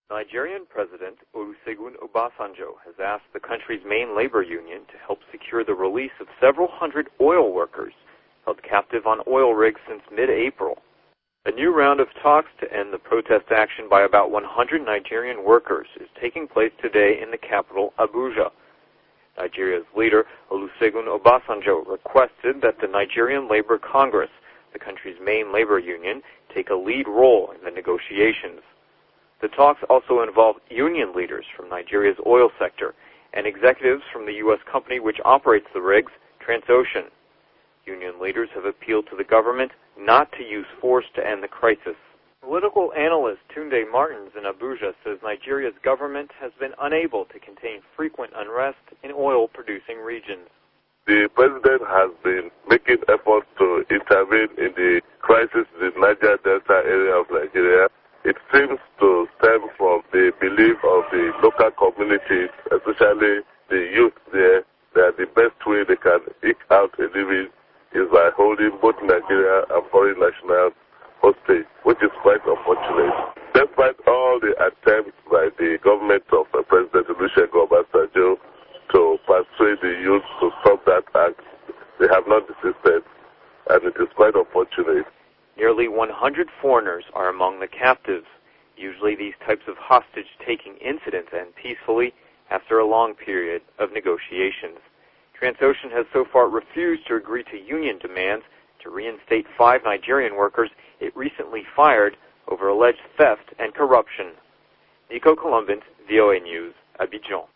Nigerian President Olusegun Obasanjo has asked the country's main labor union to help secure the release of several hundred oil workers held captive on oil rigs since mid-April. A new round of talks to end the protest action by about 100 Nigerian workers is taking place today in the capital, Abuja. Nigeria's leader, Olusegun Obasanjo, requested that the Nigerian Labor Congress, the country's main labor union, take a lead role in the negotiations. The talks also involve union leaders from Nigeria's oil sector and executives from the U.S. company which operates the rigs, Transocean. Union leaders have appealed to the government not to use force to end the crisis. Political analyst Tunde Martins in Abuja says Nigeria's government has been unable to contain frequent unrest in oil-producing regions. The president has been making efforts to intervene in the crisis in the Niger Delta area of Nigeria. It seems to stem from the belief of the local communities, especially the youth there, that the best way they can eke out a living is by holding both Nigeria and foreign nationals hostage, which is quite unfortunate. Despite all the attempts by the government of President Olusegun Obasanjo to persuade the youth to stop that act, they have not desisted, and it is quite unfortunate. Nearly 100 foreigners are among the captives. Usually these types of hostage-taking incidents end peacefully after a long period of negotiations. Transocean has so far refused to agree to union demands to reinstate 5 Nigerian workers it recently fired over alleged theft and corruption. Nico Columbus, VOA News, Abidjan.